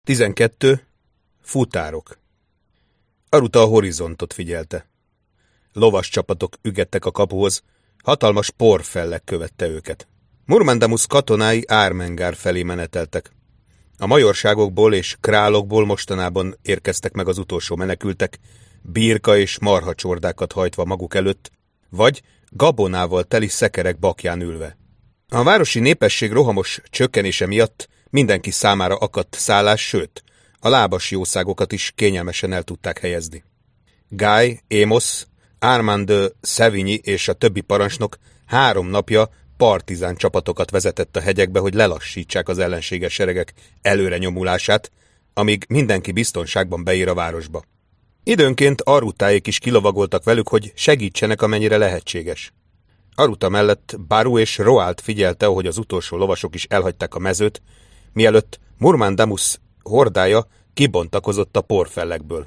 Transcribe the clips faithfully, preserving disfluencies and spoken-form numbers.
tizenkettő. Futárok. Aruta a horizontot figyelte. Lovas csapatok ügettek a kapuhoz, hatalmas porfellek követte őket. Murmandamus katonái Ármengár felé meneteltek. A majorságokból és králokból mostanában érkeztek meg az utolsó menekültek, birka és marhacsordákat hajtva maguk előtt, vagy gabonával teli szekerek bakján ülve. A városi népesség rohamos csökkenése miatt mindenki számára akadt szállás, sőt, a lábas jószágokat is kényelmesen el tudták helyezni. Guy, Amos, Armand de Sevigny és a többi parancsnok három napja partizán csapatokat vezetett a hegyekbe, hogy lelassítsák az ellenséges seregek előre nyomulását, amíg mindenki biztonságban beír a városba. Időnként Arutáék is kilovagoltak velük, hogy segítsenek, amennyire lehetséges. Aruta mellett Baru és Roald figyelte, ahogy az utolsó lovasok is elhagyták a mezőt, mielőtt Murmandamus hordája kibontakozott a porfellekből.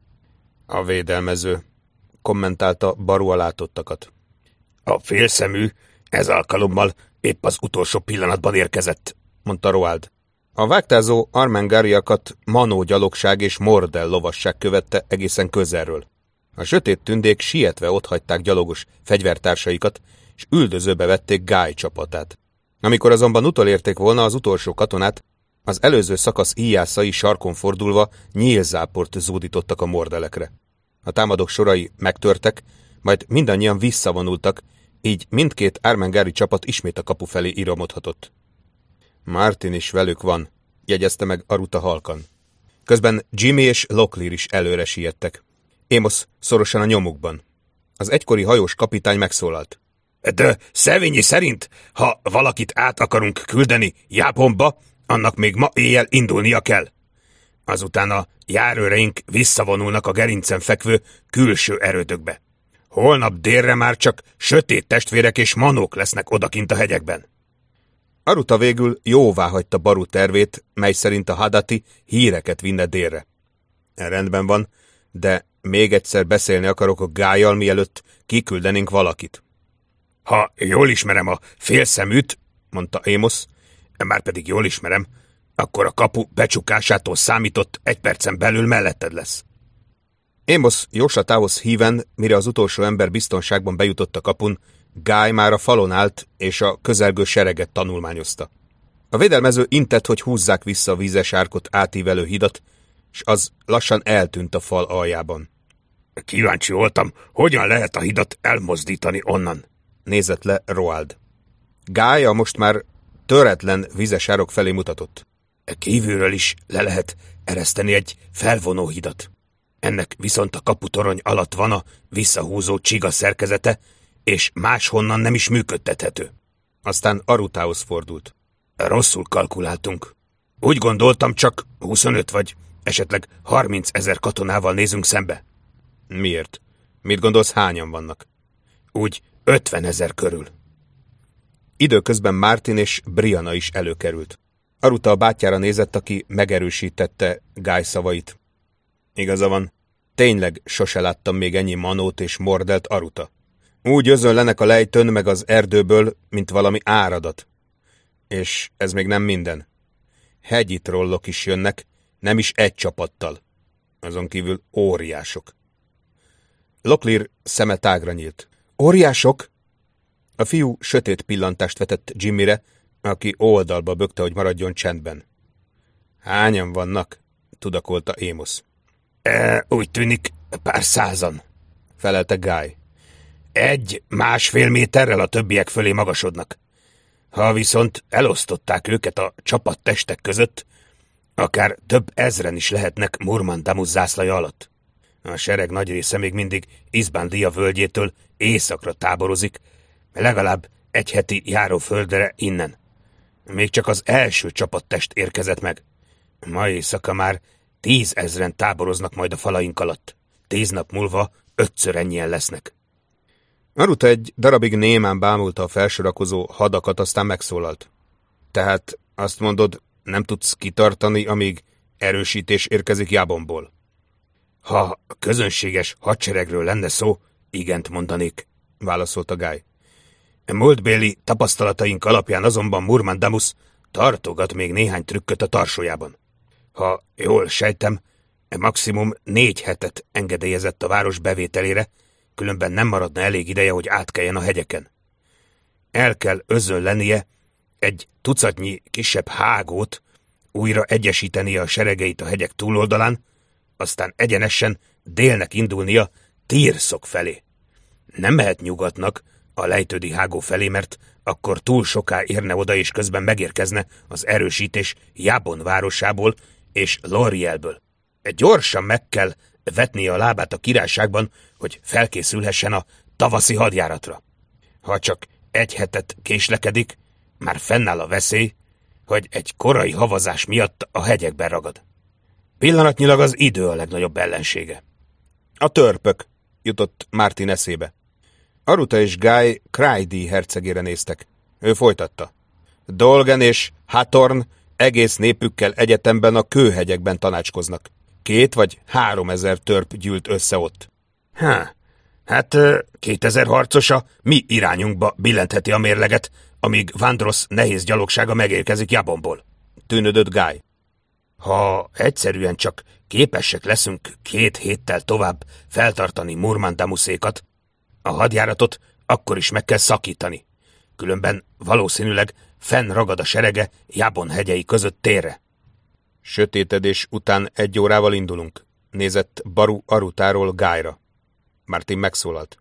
A védelmező, kommentálta Baru a látottakat. A félszemű ez alkalommal épp az utolsó pillanatban érkezett, mondta Roald. A vágtázó armengáriakat Manó gyalogság és Mordell lovasság követte egészen közelről. A sötét tündék sietve otthagyták gyalogos fegyvertársaikat, és üldözőbe vették Guy csapatát. Amikor azonban utolérték volna az utolsó katonát, az előző szakasz íjászai sarkon fordulva nyílzáport zúdítottak a Mordelekre. A támadók sorai megtörtek, majd mindannyian visszavonultak, így mindkét ármengári csapat ismét a kapu felé iramodhatott. Martin is velük van, jegyezte meg Aruta halkan. Közben Jimmy és Locklear is előre siettek. Amos szorosan a nyomukban. Az egykori hajós kapitány megszólalt. De Sevigny szerint, ha valakit át akarunk küldeni Jáponba, annak még ma éjjel indulnia kell. Azután a járőreink visszavonulnak a gerincen fekvő külső erődökbe. Holnap délre már csak sötét testvérek és manók lesznek odakint a hegyekben. Aruta végül jóvá hagyta Baru tervét, mely szerint a Hadati híreket vinne délre. Rendben van, de még egyszer beszélni akarok a Guy-jal, mielőtt kiküldenénk valakit. Ha jól ismerem a félszeműt, mondta Amos, márpedig jól ismerem, akkor a kapu becsukásától számított egy percen belül melletted lesz. Amos jóslatához híven, mire az utolsó ember biztonságban bejutott a kapun, Guy már a falon állt, és a közelgő sereget tanulmányozta. A védelmező intett, hogy húzzák vissza a vízes árkot átívelő hidat, és az lassan eltűnt a fal aljában. Kíváncsi voltam, hogyan lehet a hidat elmozdítani onnan, nézett le Roald. Guy a most már töretlen vízes árok felé mutatott. Kívülről is le lehet ereszteni egy felvonó hidat. Ennek viszont a kaputorony alatt van a visszahúzó csiga szerkezete, és máshonnan nem is működtethető. Aztán Arutához fordult. Rosszul kalkuláltunk. Úgy gondoltam, csak huszonöt vagy esetleg harminc ezer katonával nézünk szembe. Miért? Mit gondolsz, hányan vannak? Úgy ötvenezer körül. Időközben Martin és Brianna is előkerült. Aruta a bátyjára nézett, aki megerősítette Guy szavait. Igaza van, tényleg sose láttam még ennyi manót és Mordelt, Aruta. Úgy özönlenek a lejtőn meg az erdőből, mint valami áradat. És ez még nem minden. Hegyi trollok is jönnek, nem is egy csapattal. Azon kívül óriások. Locklear szeme tágra nyílt. Óriások? A fiú sötét pillantást vetett Jimmyre, aki oldalba bökte, hogy maradjon csendben. Hányan vannak? Tudakolta Amos. E, úgy tűnik, pár százan, felelte Guy. Egy, másfél méterrel a többiek fölé magasodnak. Ha viszont elosztották őket a csapattestek között, akár több ezren is lehetnek Murmandamus zászlaja alatt. A sereg nagy része még mindig Isbandia völgyétől északra táborozik, legalább egy heti járóföldre innen. Még csak az első csapattest érkezett meg. Ma éjszaka már tízezren táboroznak majd a falaink alatt. Tíz nap múlva ötször ennyien lesznek. Aruta egy darabig némán bámulta a felsorakozó hadakat, aztán megszólalt. Tehát azt mondod, nem tudsz kitartani, amíg erősítés érkezik Jábonból? Ha közönséges hadseregről lenne szó, igent mondanék, válaszolta Guy. Múltbéli tapasztalataink alapján azonban Murmandamus tartogat még néhány trükköt a tarsójában. Ha jól sejtem, maximum négy hetet engedélyezett a város bevételére, különben nem maradna elég ideje, hogy átkeljen a hegyeken. El kell özönlenie egy tucatnyi kisebb hágót, újra egyesítenie a seregeit a hegyek túloldalán, aztán egyenesen délnek indulnia Tírszok felé. Nem mehet nyugatnak, a lejtődi hágó felé, mert akkor túl soká érne oda, és közben megérkezne az erősítés Jabon városából és Lorielből. Gyorsan meg kell vetnie a lábát a királyságban, hogy felkészülhessen a tavaszi hadjáratra. Ha csak egy hetet késlekedik, már fennáll a veszély, hogy egy korai havazás miatt a hegyekben ragad. Pillanatnyilag az idő a legnagyobb ellensége. A törpök, jutott Martin eszébe. Aruta és Guy Crydi hercegére néztek. Ő folytatta. Dolgen és Hathorn egész népükkel egyetemben a kőhegyekben tanácskoznak. Két vagy három ezer törp gyűlt össze ott. Há, hát kétezer harcosa mi irányunkba billentheti a mérleget, amíg Vandross nehéz gyalogsága megérkezik Jabonból. Tűnödött Guy. Ha egyszerűen csak képesek leszünk két héttel tovább feltartani Murmandamuszékat, a hadjáratot akkor is meg kell szakítani. Különben valószínűleg fenn ragad a serege Jabon hegyei között térre. Sötétedés után egy órával indulunk, nézett Baru Arutáról Guyra. Martin megszólalt.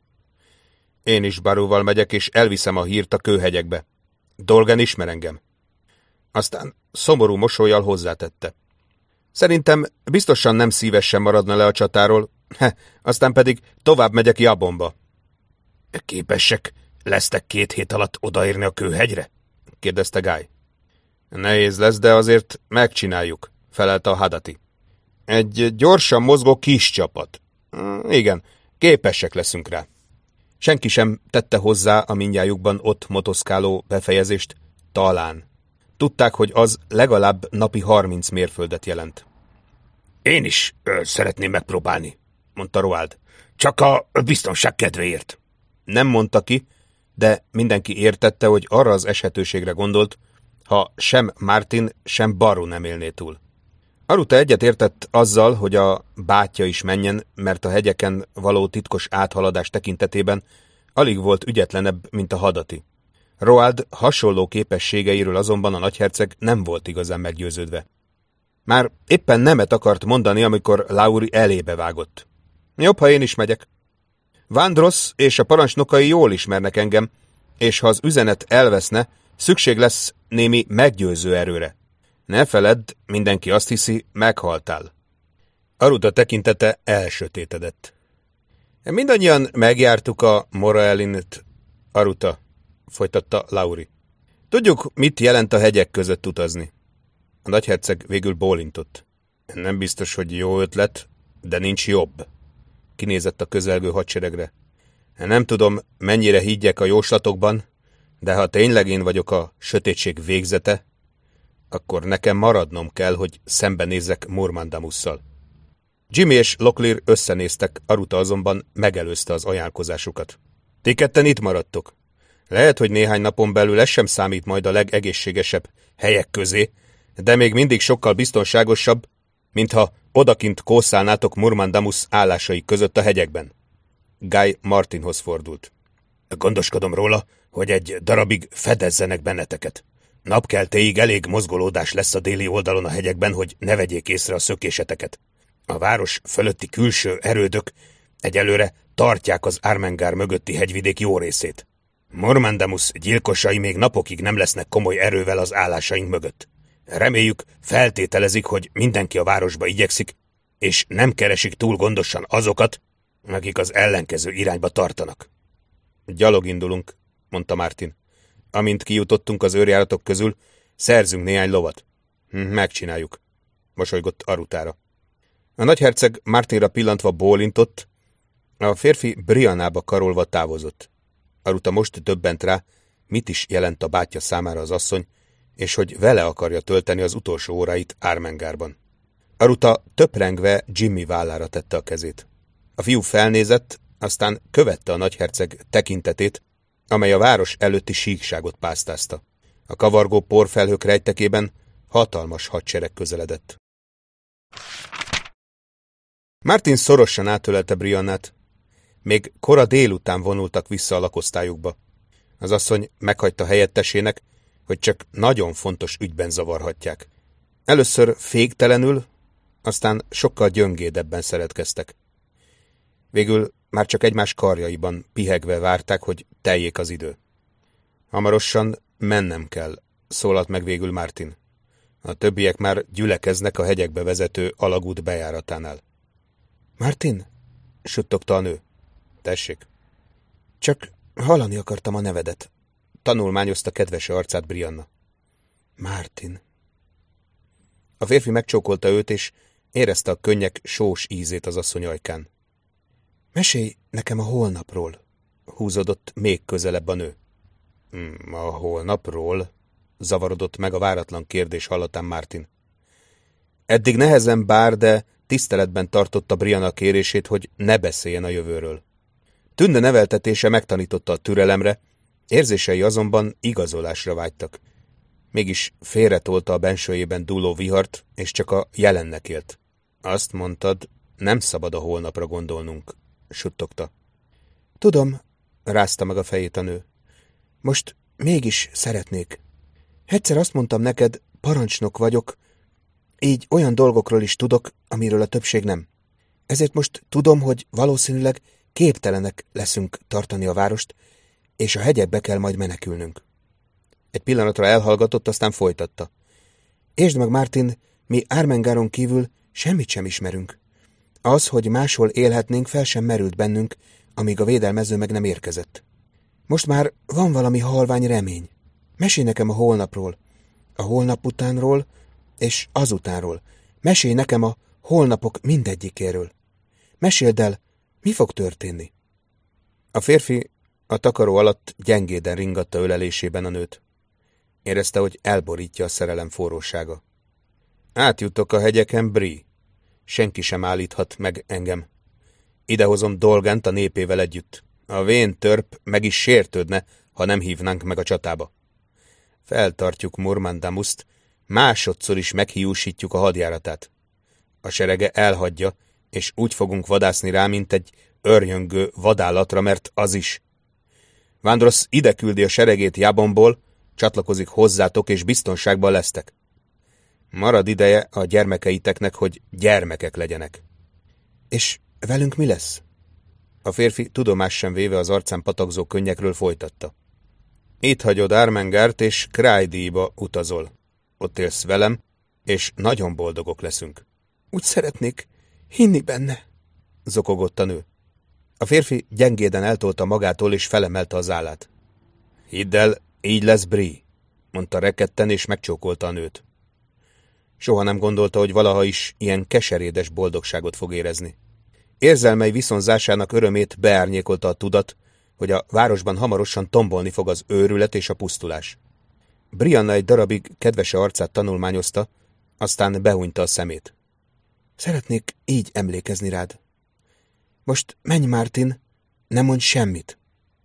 Én is Baruval megyek, és elviszem a hírt a kőhegyekbe. Dolgen ismer engem. Aztán szomorú mosollyal hozzátette. Szerintem biztosan nem szívesen maradna le a csatáról, he, aztán pedig tovább megyek Jabonba. Képesek lesztek két hét alatt odaérni a kőhegyre? Kérdezte Guy. Nehéz lesz, de azért megcsináljuk, felelte a Hadati. Egy gyorsan mozgó kis csapat. Igen, képesek leszünk rá. Senki sem tette hozzá a mindnyájukban ott motoszkáló befejezést, talán. Tudták, hogy az legalább napi harminc mérföldet jelent. Én is ö, szeretném megpróbálni, mondta Roald. Csak a biztonság kedvéért. Nem mondta ki, de mindenki értette, hogy arra az eshetőségre gondolt, ha sem Martin, sem Baru nem élné túl. Aruta egyetértett azzal, hogy a bátyja is menjen, mert a hegyeken való titkos áthaladás tekintetében alig volt ügyetlenebb, mint a Hadati. Roald hasonló képességeiről azonban a nagyherceg nem volt igazán meggyőződve. Már éppen nemet akart mondani, amikor Lauri elébe vágott. Jobb, ha én is megyek. Vandross és a parancsnokai jól ismernek engem, és ha az üzenet elveszne, szükség lesz némi meggyőző erőre. Ne feledd, mindenki azt hiszi, meghaltál. Aruta tekintete elsötétedett. Mindannyian megjártuk a Moraelint, Aruta, folytatta Lauri. Tudjuk, mit jelent a hegyek között utazni. A nagyherceg végül bólintott. Nem biztos, hogy jó ötlet, de nincs jobb. Kinézett a közelgő hadseregre. Nem tudom, mennyire higgyek a jóslatokban, de ha tényleg én vagyok a sötétség végzete, akkor nekem maradnom kell, hogy szembenézzek Murmandamusszal. Jimmy és Locklear összenéztek, Aruta azonban megelőzte az ajánlkozásukat. Ti ketten itt maradtok. Lehet, hogy néhány napon belül ez sem számít majd a legegészségesebb helyek közé, de még mindig sokkal biztonságosabb, mintha odakint kószálnátok Murmandamus állásai között a hegyekben. Guy Martinhoz fordult. Gondoskodom róla, hogy egy darabig fedezzenek benneteket. Napkeltéig elég mozgolódás lesz a déli oldalon a hegyekben, hogy ne vegyék észre a szökéseteket. A város fölötti külső erődök egyelőre tartják az Armengar mögötti hegyvidék jó részét. Murmandamus gyilkosai még napokig nem lesznek komoly erővel az állásaink mögött. Reméljük, feltételezik, hogy mindenki a városba igyekszik, és nem keresik túl gondosan azokat, akik az ellenkező irányba tartanak. Gyalog indulunk, mondta Martin. Amint kijutottunk az őrjáratok közül, szerzünk néhány lovat. Megcsináljuk, mosolygott Arutára. A nagyherceg Martinra pillantva bólintott, a férfi Briannába karolva távozott. Aruta most döbbent rá, mit is jelent a bátyja számára az asszony, és hogy vele akarja tölteni az utolsó óráit Armengárban. Aruta töprengve Jimmy vállára tette a kezét. A fiú felnézett, aztán követte a nagyherceg tekintetét, amely a város előtti síkságot pásztázta. A kavargó porfelhők rejtekében hatalmas hadsereg közeledett. Martin szorosan átölelte Briannát. Még kora délután vonultak vissza a lakosztályukba. Az asszony meghagyta helyettesének, hogy csak nagyon fontos ügyben zavarhatják. Először féktelenül, aztán sokkal gyöngédebben szeretkeztek. Végül már csak egymás karjaiban pihegve várták, hogy teljék az idő. Hamarosan mennem kell, szólalt meg végül Martin. A többiek már gyülekeznek a hegyekbe vezető alagút bejáratánál. Martin? Suttogta a nő. Tessék. Csak hallani akartam a nevedet. Tanulmányozta kedves arcát Brianna. Martin. A férfi megcsókolta őt, és érezte a könnyek sós ízét az asszony ajkán. Mesélj nekem a holnapról, húzódott még közelebb a nő. A holnapról? Zavarodott meg a váratlan kérdés hallatán Martin. Eddig nehezen bár, de tiszteletben tartotta Brianna kérését, hogy ne beszéljen a jövőről. Tünde neveltetése megtanította a türelemre, érzései azonban igazolásra vágytak. Mégis félretolta a bensőjében dúló vihart, és csak a jelennek élt. Azt mondtad, nem szabad a holnapra gondolnunk, suttogta. Tudom, rázta meg a fejét a nő. Most mégis szeretnék. Egyszer azt mondtam neked, parancsnok vagyok, így olyan dolgokról is tudok, amiről a többség nem. Ezért most tudom, hogy valószínűleg képtelenek leszünk tartani a várost, és a hegyekbe kell majd menekülnünk. Egy pillanatra elhallgatott, aztán folytatta. Értsd meg, Martin, mi Ármengáron kívül semmit sem ismerünk. Az, hogy máshol élhetnénk, fel sem merült bennünk, amíg a védelmező meg nem érkezett. Most már van valami halvány remény. Mesélj nekem a holnapról, a holnap utánról és azutánról. Mesélj nekem a holnapok mindegyikéről. Meséld el, mi fog történni? A férfi a takaró alatt gyengéden ringatta ölelésében a nőt. Érezte, hogy elborítja a szerelem forrósága. Átjutok a hegyeken, Bri. Senki sem állíthat meg engem. Idehozom Dolgánt a népével együtt. A vén törp meg is sértődne, ha nem hívnánk meg a csatába. Feltartjuk Murmandamuszt, másodszor is meghiúsítjuk a hadjáratát. A serege elhagyja, és úgy fogunk vadászni rá, mint egy örjöngő vadállatra, mert az is. Vándrosz ide küldi a seregét Jabonból, csatlakozik hozzátok, és biztonságban lesztek. Marad ideje a gyermekeiteknek, hogy gyermekek legyenek. És velünk mi lesz? A férfi tudomás sem véve az arcán patakzó könnyekről folytatta. Itt hagyod Ármengárt, és Krájdíjba utazol. Ott élsz velem, és nagyon boldogok leszünk. Úgy szeretnék hinni benne, zokogott a nő. A férfi gyengéden eltolta magától, és felemelte az állát. Hidd el, így lesz, Bri, mondta rekedten, és megcsókolta a nőt. Soha nem gondolta, hogy valaha is ilyen keserédes boldogságot fog érezni. Érzelmei viszonzásának örömét beárnyékolta a tudat, hogy a városban hamarosan tombolni fog az őrület és a pusztulás. Brianna egy darabig kedvese arcát tanulmányozta, aztán behúnyta a szemét. Szeretnék így emlékezni rád. Most menj, Martin, ne mondj semmit.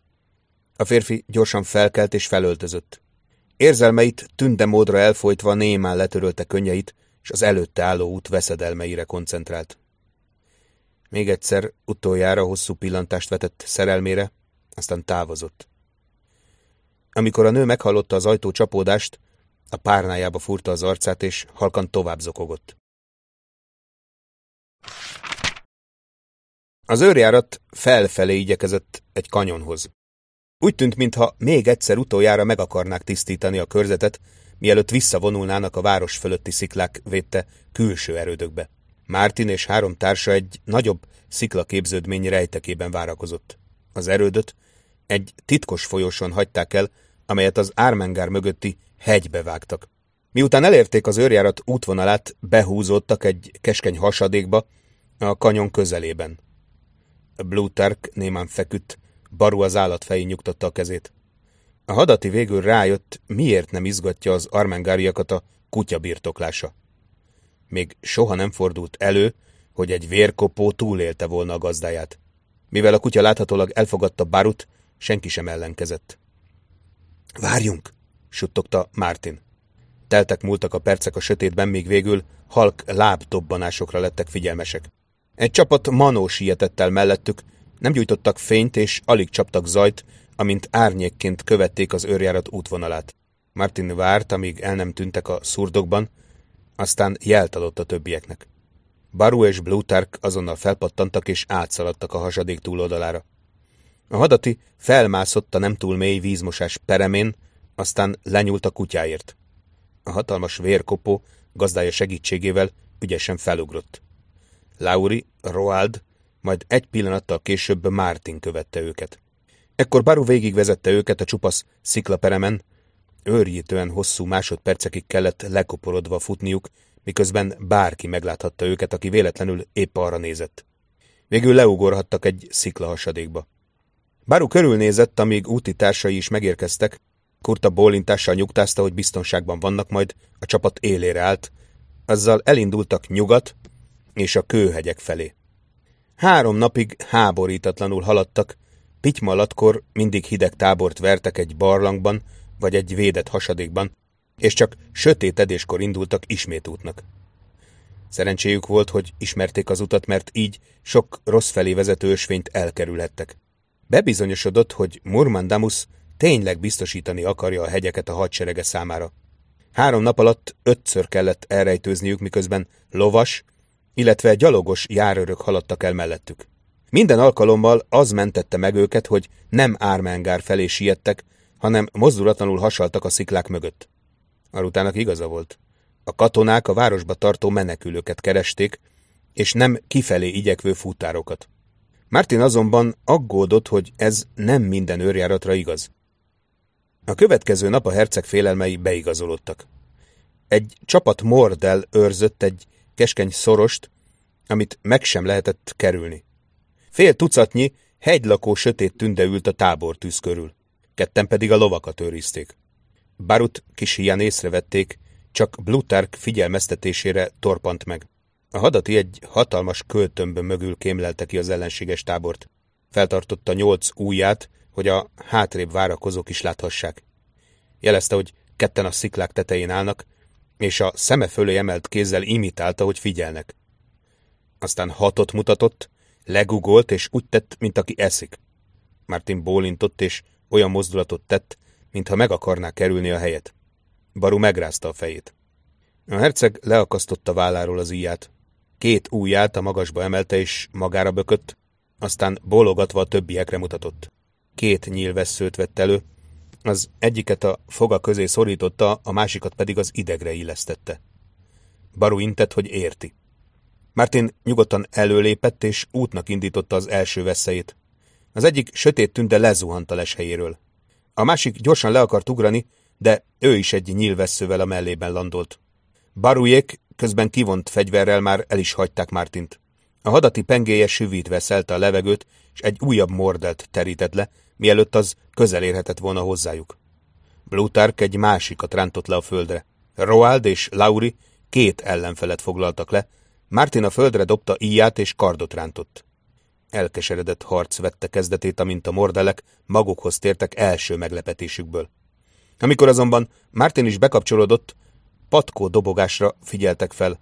A férfi gyorsan felkelt és felöltözött. Érzelmeit tünde módra elfolytva némán letörölte könnyeit, és az előtte álló út veszedelmeire koncentrált. Még egyszer utoljára hosszú pillantást vetett szerelmére, aztán távozott. Amikor a nő meghallotta az ajtó csapódást, a párnájába fúrta az arcát, és halkan tovább zokogott. Az őrjárat felfelé igyekezett egy kanyonhoz. Úgy tűnt, mintha még egyszer utoljára meg akarnák tisztítani a körzetet, mielőtt visszavonulnának a város fölötti sziklák védte külső erődökbe. Martin és három társa egy nagyobb sziklaképződmény rejtekében várakozott. Az erődöt egy titkos folyosón hagyták el, amelyet az Ármengár mögötti hegybe vágtak. Miután elérték az őrjárat útvonalát, behúzódtak egy keskeny hasadékba a kanyon közelében. Plutarch némán feküdt, Baru az állatfején nyugtatta a kezét. A hadati végül rájött, miért nem izgatja az armengáriakat a kutya birtoklása. Még soha nem fordult elő, hogy egy vérkopó túlélte volna a gazdáját. Mivel a kutya láthatólag elfogadta Barut, senki sem ellenkezett. Várjunk, suttogta Martin. Teltek múltak a percek a sötétben, míg végül halk lábdobbanásokra lettek figyelmesek. Egy csapat manó sietett el mellettük, nem gyújtottak fényt és alig csaptak zajt, amint árnyékként követték az őrjárat útvonalát. Martin várt, amíg el nem tűntek a szurdokban, aztán jelt adott a többieknek. Baru és Blutark azonnal felpattantak és átszaladtak a hasadék túloldalára. A hadati felmászott a nem túl mély vízmosás peremén, aztán lenyúlt a kutyáért. A hatalmas vérkopó gazdája segítségével ügyesen felugrott. Lauri, Roald, majd egy pillanattal később Martin követte őket. Ekkor Baru végigvezette őket a csupasz sziklaperemen, őrjítően hosszú másodpercekig kellett lekoporodva futniuk, miközben bárki megláthatta őket, aki véletlenül épp arra nézett. Végül leugorhattak egy sziklahasadékba. Baru körülnézett, amíg úti társai is megérkeztek, Kurta bólintással nyugtázta, hogy biztonságban vannak, majd a csapat élére állt, azzal elindultak nyugat és a kőhegyek felé. Három napig háborítatlanul haladtak, pityma alatkor mindig hideg tábort vertek egy barlangban vagy egy védett hasadékban, és csak sötétedéskor indultak ismét útnak. Szerencséjük volt, hogy ismerték az utat, mert így sok rossz felé vezető ösvényt elkerülhettek. Bebizonyosodott, hogy Murmandamus tényleg biztosítani akarja a hegyeket a hadserege számára. Három nap alatt ötször kellett elrejtőzniük, miközben lovas, illetve gyalogos járőrök haladtak el mellettük. Minden alkalommal az mentette meg őket, hogy nem Ármengár felé siettek, hanem mozdulatlanul hasaltak a sziklák mögött. Arutának igaza volt. A katonák a városba tartó menekülőket keresték, és nem kifelé igyekvő futárokat. Martin azonban aggódott, hogy ez nem minden őrjáratra igaz. A következő nap a herceg félelmei beigazolódtak. Egy csapat mordel őrzött egy keskeny szorost, amit meg sem lehetett kerülni. Fél tucatnyi hegylakó sötét tünde ült a tábortűz körül, ketten pedig a lovakat őrizték. Barut kis híján észrevették, csak Blutark figyelmeztetésére torpant meg. A hadati egy hatalmas költömb mögül kémlelte ki az ellenséges tábort. Feltartotta nyolc ujját, hogy a hátrébb várakozók is láthassák. Jelezte, hogy ketten a sziklák tetején állnak, és a szeme fölé emelt kézzel imitálta, hogy figyelnek. Aztán hatot mutatott, legugolt, és úgy tett, mint aki eszik. Martin bólintott, és olyan mozdulatot tett, mintha meg akarná kerülni a helyet. Baru megrázta a fejét. A herceg leakasztotta válláról az íját. Két ujját a magasba emelte, és magára bökött, aztán bólogatva a többiekre mutatott. Két nyílvesszőt vett elő, az egyiket a foga közé szorította, a másikat pedig az idegre illesztette. Baru intett, hogy érti. Martin nyugodtan előlépett, és útnak indította az első veszélyét. Az egyik sötét tünde lezuhant a leshelyéről. A másik gyorsan le akart ugrani, de ő is egy nyílvesszővel a mellében landolt. Barujék közben kivont fegyverrel már el is hagyták Martint. A hadati pengéje süvítve szelte a levegőt, és egy újabb mordelt terített le, mielőtt az közel érhetett volna hozzájuk. Blutark egy másikat rántott le a földre. Roald és Lauri két ellenfelet foglaltak le, Martin a földre dobta íját és kardot rántott. Elkeseredett harc vette kezdetét, amint a mordelek magukhoz tértek első meglepetésükből. Amikor azonban Martin is bekapcsolódott, patkó dobogásra figyeltek fel.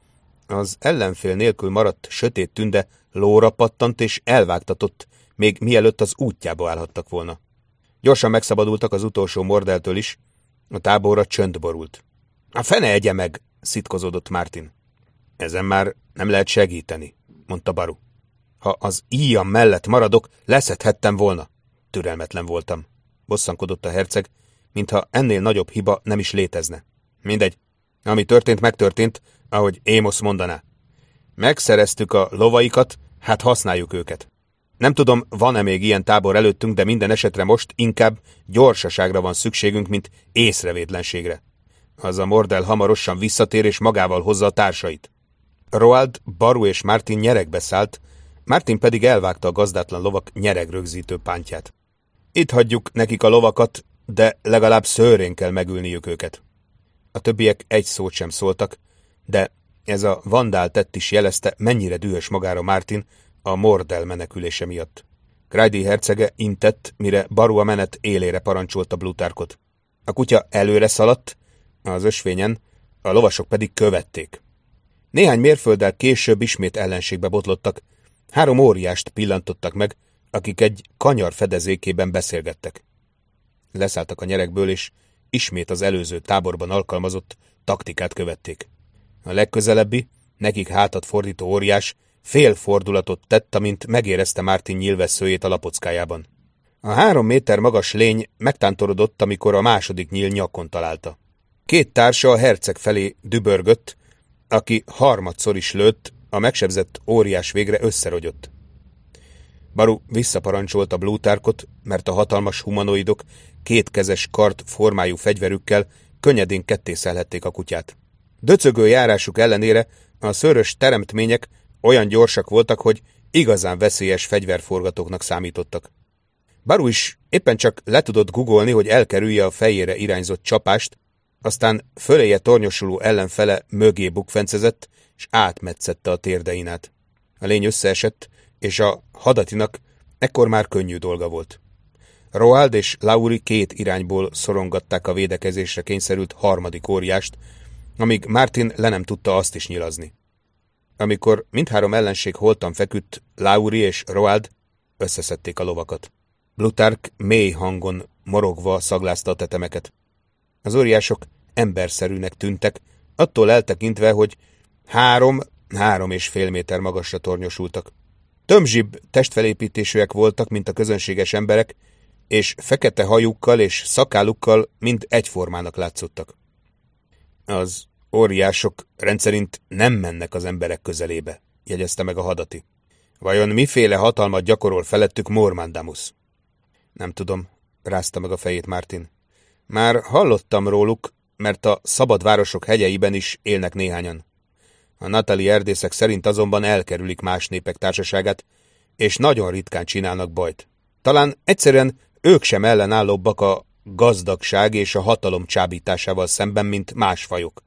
Az ellenfél nélkül maradt sötét tünde lóra pattant és elvágtatott, még mielőtt az útjába állhattak volna. Gyorsan megszabadultak az utolsó mordeltől is, a táborra csönd borult. A fene egye meg, szitkozódott Martin. Ezen már nem lehet segíteni, mondta Baru. Ha az íjam mellett maradok, leszedhettem volna. Türelmetlen voltam. Bosszankodott a herceg, mintha ennél nagyobb hiba nem is létezne. Mindegy, ami történt, megtörtént, ahogy Émosz mondaná. Megszereztük a lovaikat, hát használjuk őket. Nem tudom, van-e még ilyen tábor előttünk, de minden esetre most inkább gyorsaságra van szükségünk, mint észrevétlenségre. Az a mordel hamarosan visszatér és magával hozza a társait. Roald, Baru és Martin nyeregbe szállt, Martin pedig elvágta a gazdátlan lovak nyeregrögzítő pántját. Itt hagyjuk nekik a lovakat, de legalább szőrén kell megülniük őket. A többiek egy szót sem szóltak, de ez a vandál tett is jelezte, mennyire dühös magára Martin a mordel menekülése miatt. Grady hercege intett, mire Baru a menet élére parancsolta Blutarkot. A kutya előre szaladt, az ösvényen, a lovasok pedig követték. Néhány mérfölddel később ismét ellenségbe botlottak. Három óriást pillantottak meg, akik egy kanyar fedezékében beszélgettek. Leszálltak a nyerekből, és ismét az előző táborban alkalmazott taktikát követték. A legközelebbi, nekik hátat fordító óriás fél fordulatot tett, amint megérezte Martin nyílvesszőjét a lapockájában. A három méter magas lény megtántorodott, amikor a második nyíl nyakon találta. Két társa a herceg felé dübörgött, aki harmadszor is lőtt, a megsebzett óriás végre összerogyott. Baru visszaparancsolta Blútárkot, mert a hatalmas humanoidok kétkezes kard formájú fegyverükkel könnyedén kettészelhették a kutyát. Döcögő járásuk ellenére a szőrös teremtmények olyan gyorsak voltak, hogy igazán veszélyes fegyverforgatóknak számítottak. Baru is éppen csak le tudott googolni, hogy elkerülje a fejére irányzott csapást, aztán föléje tornyosuló ellenfele mögé bukfencezett, és átmetszette a térdein át. A lény összeesett, és a hadatinak ekkor már könnyű dolga volt. Roald és Lauri két irányból szorongatták a védekezésre kényszerült harmadik óriást, amíg Martin le nem tudta azt is nyilazni. Amikor mindhárom ellenség holtan feküdt, Lauri és Roald összeszedték a lovakat. Blútárk mély hangon morogva szaglázta a tetemeket. Az óriások emberszerűnek tűntek, attól eltekintve, hogy három, három és fél méter magasra tornyosultak. Tömzsibb testfelépítésűek voltak, mint a közönséges emberek, és fekete hajukkal és szakállukkal mind egyformának látszottak. Az óriások rendszerint nem mennek az emberek közelébe, jegyezte meg a hadati. Vajon miféle hatalmat gyakorol felettük Mormandamus? Nem tudom, rázta meg a fejét Martin. Már hallottam róluk, mert a szabad városok hegyeiben is élnek néhányan. A natali erdészek szerint azonban elkerülik más népek társaságát, és nagyon ritkán csinálnak bajt. Talán egyszerűen ők sem ellenállóbbak a gazdagság és a hatalom csábításával szemben, mint más fajok.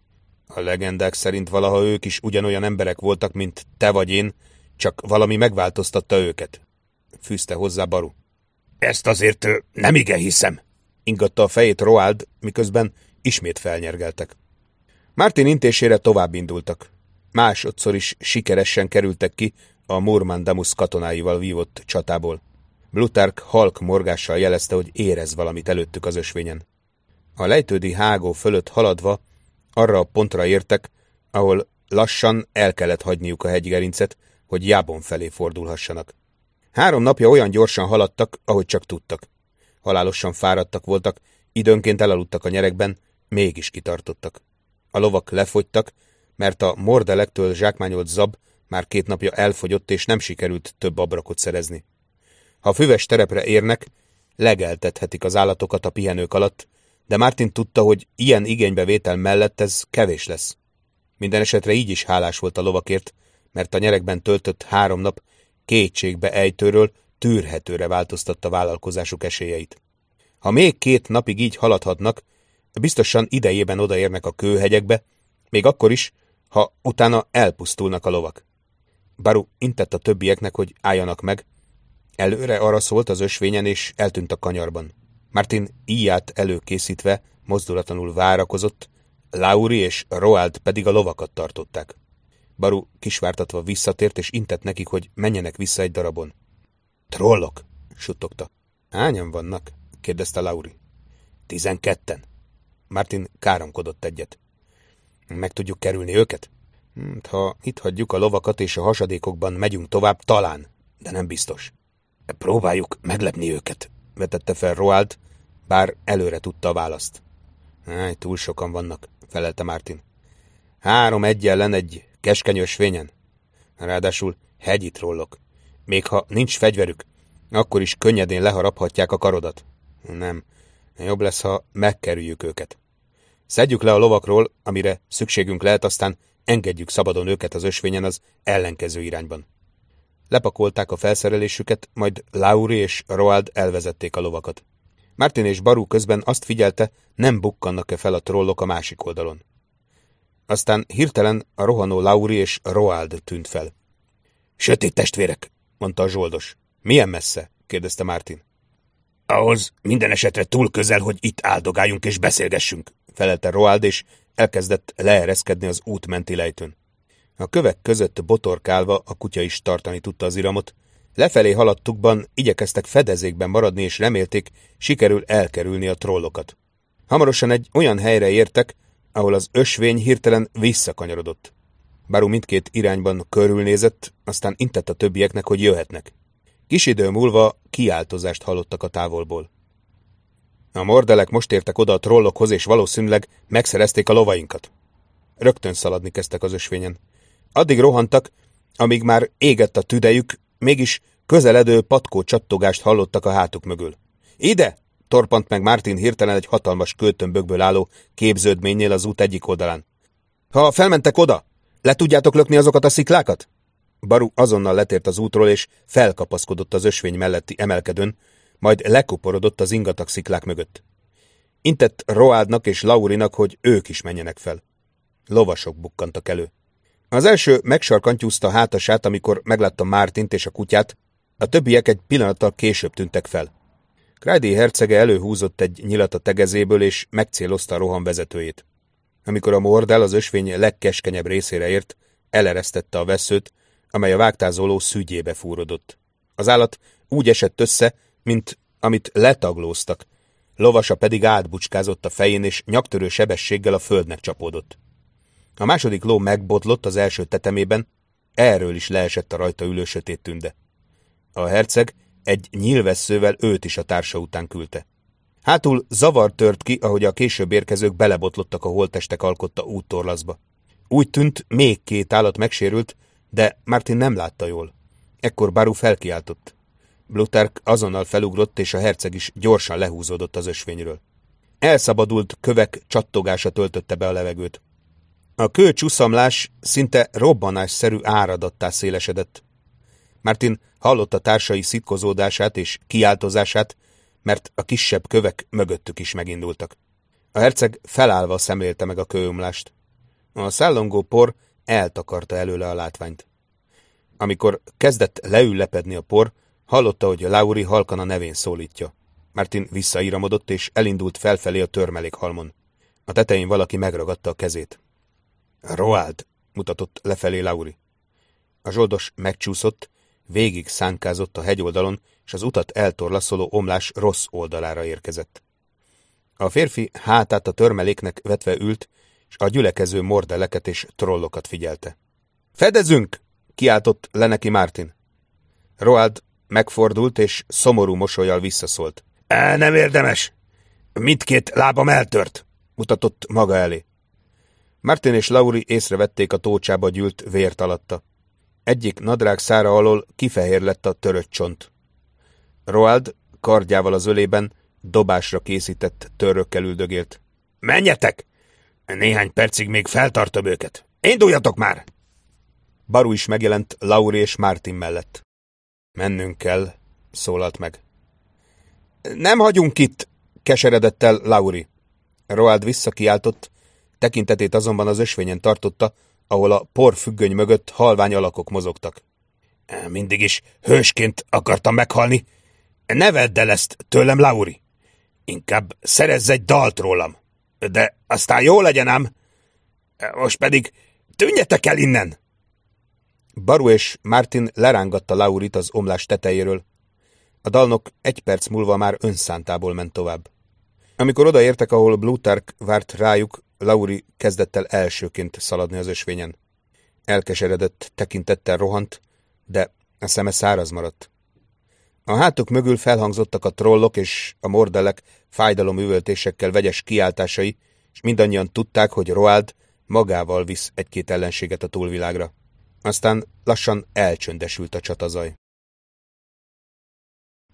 A legendák szerint valaha ők is ugyanolyan emberek voltak, mint te vagy én, csak valami megváltoztatta őket, fűzte hozzá Baru. Ezt azért nem igen hiszem, ingatta a fejét Roald, miközben ismét felnyergeltek. Martin intésére tovább indultak. Másodszor is sikeresen kerültek ki a Mormandamus katonáival vívott csatából. Blútárk halk morgással jelezte, hogy érez valamit előttük az ösvényen. A lejtődi hágó fölött haladva arra a pontra értek, ahol lassan el kellett hagyniuk a hegygerincet, hogy Jábon felé fordulhassanak. Három napja olyan gyorsan haladtak, ahogy csak tudtak. Halálosan fáradtak voltak, időnként elaludtak a nyerekben, mégis kitartottak. A lovak lefogytak, mert a Mordelektől zsákmányolt zab már két napja elfogyott, és nem sikerült több abrakot szerezni. Ha füves terepre érnek, legeltethetik az állatokat a pihenők alatt, de Martin tudta, hogy ilyen igénybevétel mellett ez kevés lesz. Minden esetre így is hálás volt a lovakért, mert a nyerekben töltött három nap kétségbe ejtőről tűrhetőre változtatta vállalkozásuk esélyeit. Ha még két napig így haladhatnak, biztosan idejében odaérnek a kőhegyekbe, még akkor is, ha utána elpusztulnak a lovak. Baru intett a többieknek, hogy álljanak meg. Előre arra szólt az ösvényen, és eltűnt a kanyarban. Martin íját előkészítve mozdulatlanul várakozott, Lauri és Roald pedig a lovakat tartották. Baru kisvártatva visszatért, és intett nekik, hogy menjenek vissza egy darabon. Trollok, suttogta. Hányan vannak? kérdezte Lauri. Tizenketten. Martin káromkodott egyet. Meg tudjuk kerülni őket? Ha itt hagyjuk a lovakat és a hasadékokban megyünk tovább, talán, de nem biztos. Próbáljuk meglepni őket, vetette fel Roald, bár előre tudta a választ. Áj, túl sokan vannak, felelte Martin. Három egy ellen egy keskeny ösvényen. Ráadásul hegyi trollok. Még ha nincs fegyverük, akkor is könnyedén leharaphatják a karodat. Nem, jobb lesz, ha megkerüljük őket. Szedjük le a lovakról, amire szükségünk lehet, aztán engedjük szabadon őket az ösvényen az ellenkező irányban. Lepakolták a felszerelésüket, majd Lauri és Roald elvezették a lovakat. Martin és Baru közben azt figyelte, nem bukkannak-e fel a trollok a másik oldalon. Aztán hirtelen a rohanó Lauri és Roald tűnt fel. Sötét testvérek, mondta a zsoldos. Milyen messze? kérdezte Martin. Ahhoz minden esetre túl közel, hogy itt áldogáljunk és beszélgessünk, felelte Roald, és elkezdett leereszkedni az út menti lejtőn. A kövek között botorkálva a kutya is tartani tudta az iramot. Lefelé haladtukban igyekeztek fedezékben maradni, és remélték, sikerül elkerülni a trollokat. Hamarosan egy olyan helyre értek, ahol az ösvény hirtelen visszakanyarodott. Baru mindkét irányban körülnézett, aztán intett a többieknek, hogy jöhetnek. Kis idő múlva kiáltozást hallottak a távolból. A mordelek most értek oda a trollokhoz, és valószínűleg megszerezték a lovainkat. Rögtön szaladni kezdtek az ösvényen. Addig rohantak, amíg már égett a tüdejük, mégis közeledő patkó csattogást hallottak a hátuk mögül. Ide! Torpant meg Martin hirtelen egy hatalmas kőtömbökből álló képződménynél az út egyik oldalán. Ha felmentek oda, le tudjátok lökni azokat a sziklákat? Baru azonnal letért az útról, és felkapaszkodott az ösvény melletti emelkedőn, majd lekuporodott az ingatag sziklák mögött. Intett Roaldnak és Laurinak, hogy ők is menjenek fel. Lovasok bukkantak elő. Az első megsarkantyúzta hátasát, amikor meglátta Martint és a kutyát, a többiek egy pillanattal később tűntek fel. Crády hercege előhúzott egy nyilat a tegezéből, és megcélozta a roham vezetőjét. Amikor a mordel az ösvény legkeskenyebb részére ért, eleresztette a vesszőt, amely a vágtázoló szügyébe fúrodott. Az állat úgy esett össze, mint amit letaglóztak, lovasa pedig átbucskázott a fején, és nyaktörő sebességgel a földnek csapódott. A második ló megbotlott az első tetemében, erről is leesett a rajta ülő sötét tünde. A herceg egy nyílvesszővel őt is a társa után küldte. Hátul zavar tört ki, ahogy a később érkezők belebotlottak a holttestek alkotta úttorlaszba. Úgy tűnt, még két állat megsérült, de Martin nem látta jól. Ekkor Baru felkiáltott. Plutarch azonnal felugrott, és a herceg is gyorsan lehúzódott az ösvényről. Elszabadult kövek csattogása töltötte be a levegőt. A kő csúszamlás szinte robbanásszerű áradattá szélesedett. Martin hallotta társai szitkozódását és kiáltozását, mert a kisebb kövek mögöttük is megindultak. A herceg felállva szemlélte meg a kőomlást. A szállongó por eltakarta előle a látványt. Amikor kezdett leüllepedni a por, hallotta, hogy Lauri halkan a nevén szólítja. Martin visszaíramodott, és elindult felfelé a törmelékhalmon. A tetején valaki megragadta a kezét. Roald, mutatott lefelé Lauri. A zsoldos megcsúszott, végig szánkázott a hegyoldalon, és az utat eltorlaszoló omlás rossz oldalára érkezett. A férfi hátát a törmeléknek vetve ült, és a gyülekező mordeleket és trollokat figyelte. Fedezünk! Kiáltott le neki Martin. Roald megfordult, és szomorú mosollyal visszaszólt. E, nem érdemes! Mindkét lábam eltört, mutatott maga elé. Martin és Lauri észrevették a tócsába gyűlt vért alatta. Egyik nadrág szára alól kifehér lett a törött csont. Roald kardjával az ölében dobásra készített törrökkel üldögélt. Menjetek! Néhány percig még feltartom őket. Induljatok már! Baru is megjelent Lauri és Martin mellett. Mennünk kell, szólalt meg. Nem hagyunk itt, keseredett el Lauri. Roald visszakiáltott, tekintetét azonban az ösvényen tartotta, ahol a porfüggöny mögött halvány alakok mozogtak. Mindig is hősként akartam meghalni. Ne vedd el ezt tőlem, Lauri. Inkább szerezz egy dalt rólam. De aztán jó legyen ám. Most pedig tűnjetek el innen! Baru és Martin lerángatta Laurit az omlás tetejéről. A dalnok egy perc múlva már önszántából ment tovább. Amikor odaértek, ahol Plutarch várt rájuk, Lauri kezdett el elsőként szaladni az ösvényen. Elkeseredett tekintettel rohant, de a szeme száraz maradt. A hátuk mögül felhangzottak a trollok és a mordelek fájdalomüvöltésekkel vegyes kiáltásai, és mindannyian tudták, hogy Roald magával visz egy-két ellenséget a túlvilágra. Aztán lassan elcsöndesült a csatazaj.